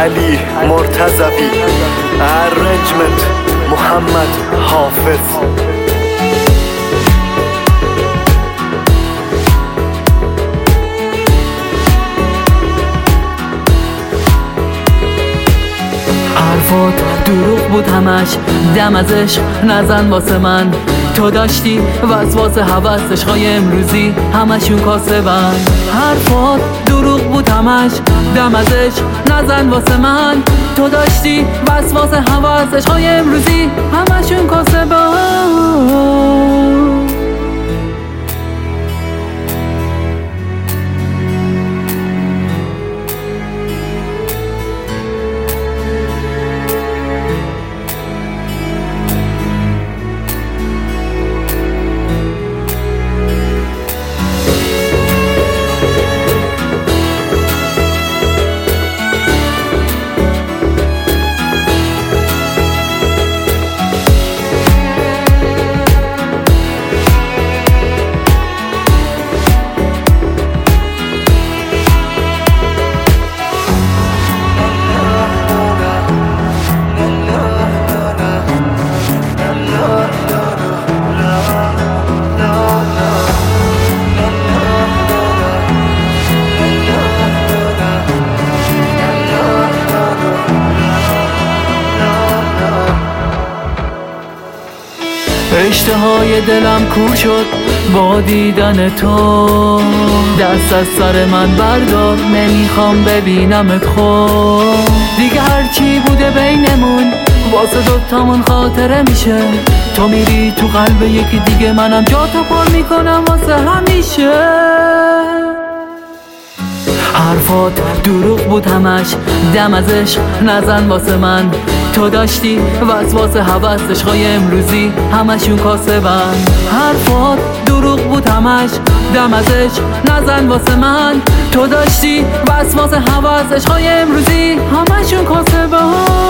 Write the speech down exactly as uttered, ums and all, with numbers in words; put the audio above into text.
علی مرتضوی، ارنجمنت محمد حافظ. حرفات دروغ بود همش، دم از عشق نزن واسه من. تو داشتی وسواس هوس، عشقای امروزی همشون کاسبن. حرفات دروغ بود همش، دم از عشق نزن واسه من. تو داشتی وسواس هوس، عشقای امروزی همشون کاسبن. اشتهای دلم کور شد با دیدن تو، دست از سر من بردار نمیخوام ببینمت خود دیگه. هرچی بوده بینمون واسه دوتامون خاطره میشه. تو میری تو قلب یکی دیگه، منم جا تو پر میکنم واسه همیشه. حرفات دروغ بود همش، دم از عشق نزن واسه من. تو داشتی وسواس هوس، عشقای امروزی همشون کاسبن. حرفات دروغ بود همش، دم از عشق نزن واسه من. تو داشتی وسواس هوس، عشقای امروزی همشون کاسبن.